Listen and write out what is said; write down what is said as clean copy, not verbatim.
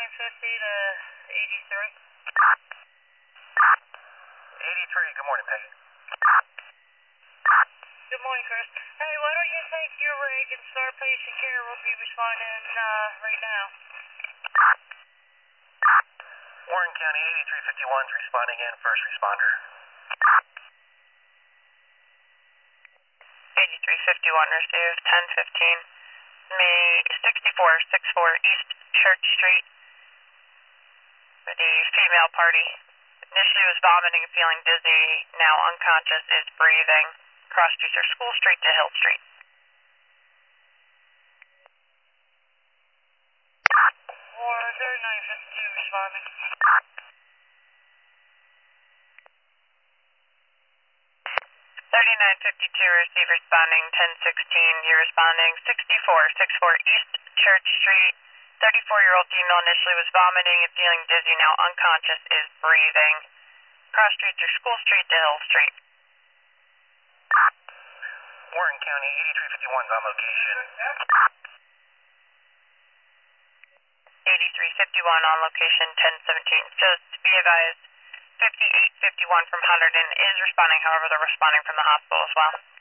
to 83. 83, good morning, Peggy. Good morning, Chris. Hey, why don't you take your rig and start patient care? We'll be responding right now. Warren County 8351 is responding in, first responder. 8351 received, 1015. Me 6464 East Church Street for the female party. Initially was vomiting and feeling dizzy, now unconscious, is breathing. Cross streets are School Street to Hill Street. Warren 3952 responding. 3952 receive responding, 1016. You're responding 6464 East Church Street. 34-year-old female initially was vomiting and feeling dizzy, now unconscious, is breathing. Cross streets are School Street to Hill Street. Warren County 8351 is on location. 8351 on location, 1017. Just be advised, 5851 from Hunterdon is responding, however, they're responding from the hospital as well.